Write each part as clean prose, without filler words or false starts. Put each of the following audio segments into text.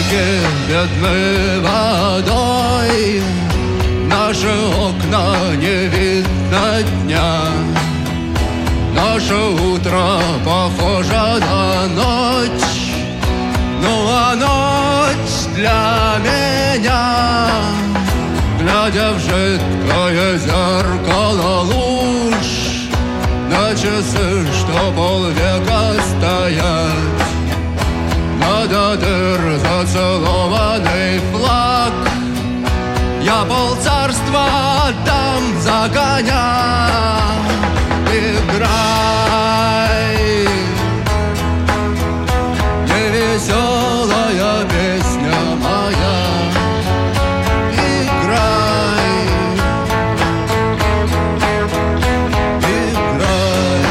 реки бедны водой, наши окна не видно дня. Наше утро похоже на ночь, ну а ночь для меня, глядя в жидкое зеркало луж, на часы, что полвека стоят. Надо дыр зацелованный флаг, я полцарства отдам за коня. Играй, невеселая песня моя. Играй, играй.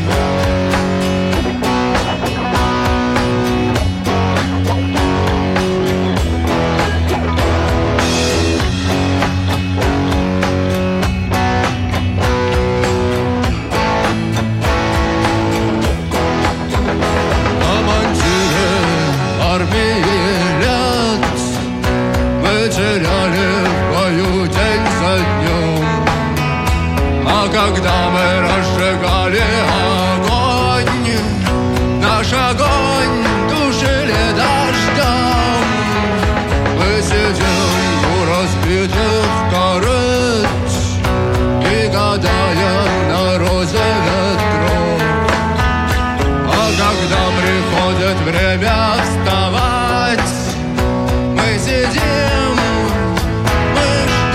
Теряли в бою день за днем, а когда мы разжигали огонь, наш огонь тушили дождем. Мы сидим у разбитых корыт и гадаем на розе ветров. А когда приходит время вставать, мы сидим, мы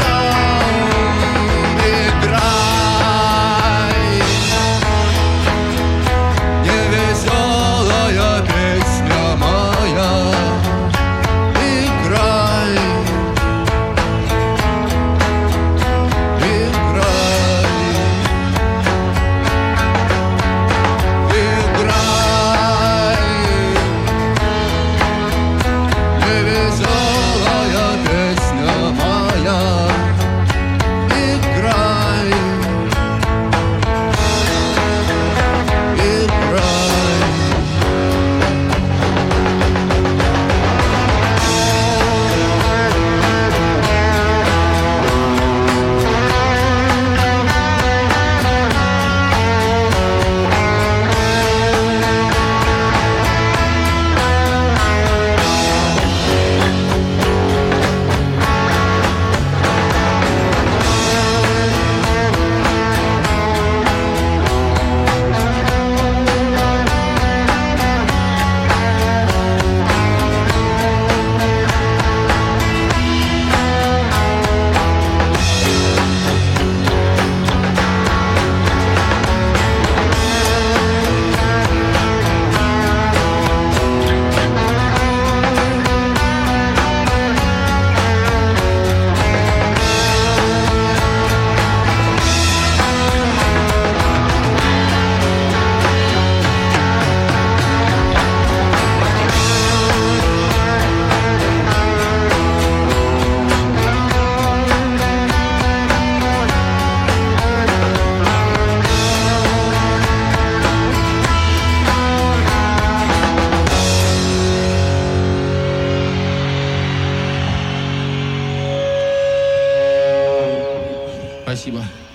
ждем. Играй, невеселая песня моя. Играй, играй, играй, невеселая песня моя. Играй, играй. Спасибо.